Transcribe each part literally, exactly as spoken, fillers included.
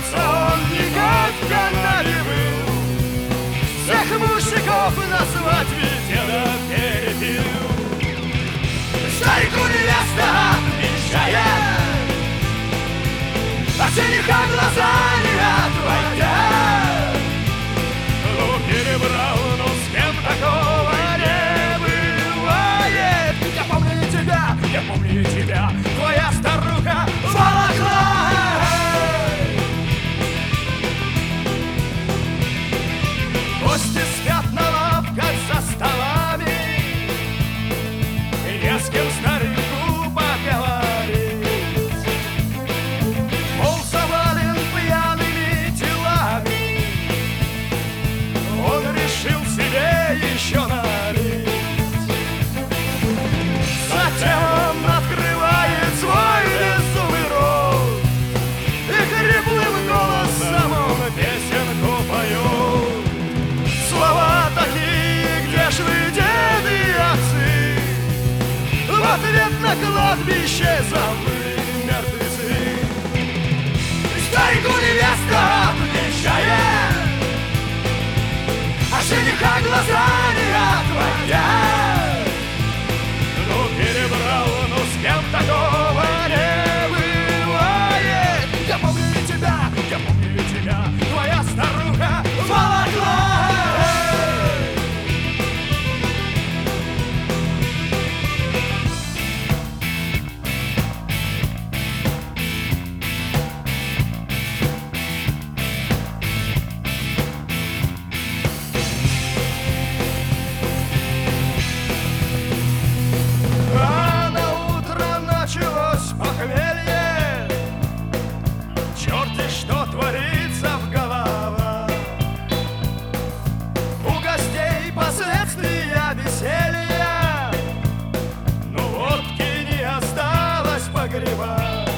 Кажется, он никогда не был. Всех мужиков на свадьбе деда перепил. Старику невеста отвечает, от жениха глаза не отводя. Ну, перебрал, но с кем такого не бывает. Я помню тебя, я помню тебя, твоя старуха волокла. Гости спят на лавках за столами, не с кем старику поговорить. Пол завален пьяными телами, он решил себе еще налить. Затем он открывает свой беззубый рот и хриплым голосом он песенку поет. Слова такие, где ж вы, деды и отцы? В ответ на кладбище забыли мертвецы. Старику невеста отвечает, а жениха глаза не отводя. Ну, перебрал, ну с кем такого не бывает. Я помню тебя, я помню тебя, твоя старуха волокла. Похмелье, черти что творится в головах. У гостей последствия веселья, но водки не осталось погребать.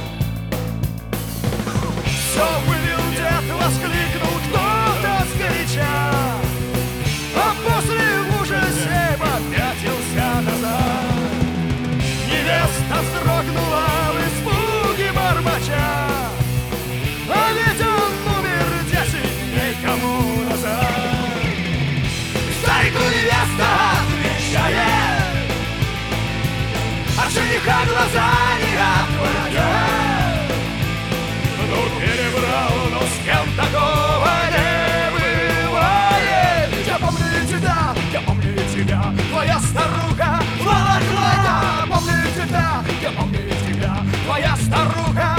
Все вывел дед, воскликнул кто-то сгоряча, а после в ужасе попятился назад. Невеста вздрогнула в испуге бормоча, а ведь он умер десять дней тому назад. Старику невеста отвечает, от жениха глаза не отводя. Ну, перебрал, но с кем такого не бывает. Я помню тебя, я помню тебя, твоя старуха волокла. Я помню тебя, я помню тебя, твоя старуха